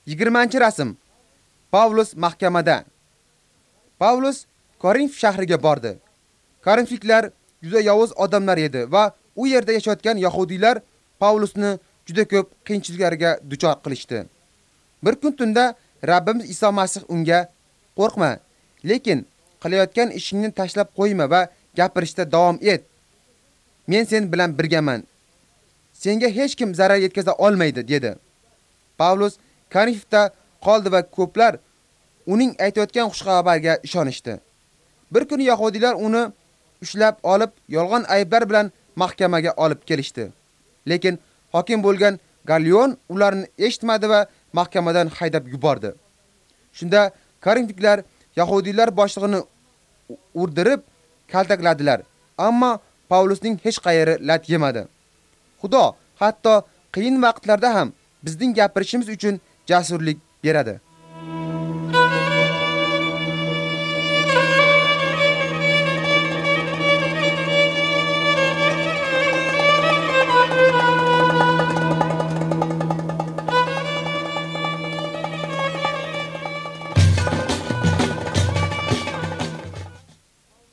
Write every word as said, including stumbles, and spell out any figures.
yigirmanchi rasm. Pavlus mahkamada. Pavlus Korinf shahriga bordi. Korinfliklar juda yovuz odamlar edi va u yerda yashayotgan yahudiylar Pavlusni juda ko'p qiyinchiliklarga duchor qilishdi. Bir kun tunda Rabbimiz Iso Masih unga: "Qo'rqma, lekin qilayotgan ishingni tashlab qo'yma va gapirishda davom et. Men sen bilan birgaman. Senga hech kim zarar yetkaza olmaydi", dedi. Pavlus Korinfda qoldi va ko'plar uning aytayotgan xushxabarga ishonishdi. Bir kuni yahudiylar uni ushlab olib, yolg'on ayblar bilan mahkamaga olib kelishdi. Lekin hokim bo'lgan Galion ularni eshitmadi va mahkamadan haydab yubordi. Shunda Korinfliklar yahudiylar boshlig'ini urdirib kaltakladilar, ammo Pavlusning hech qayeri lat yemadi. Xudo hatto qiyin vaqtlarda ham bizning gapirishimiz uchun jasurlik beradi.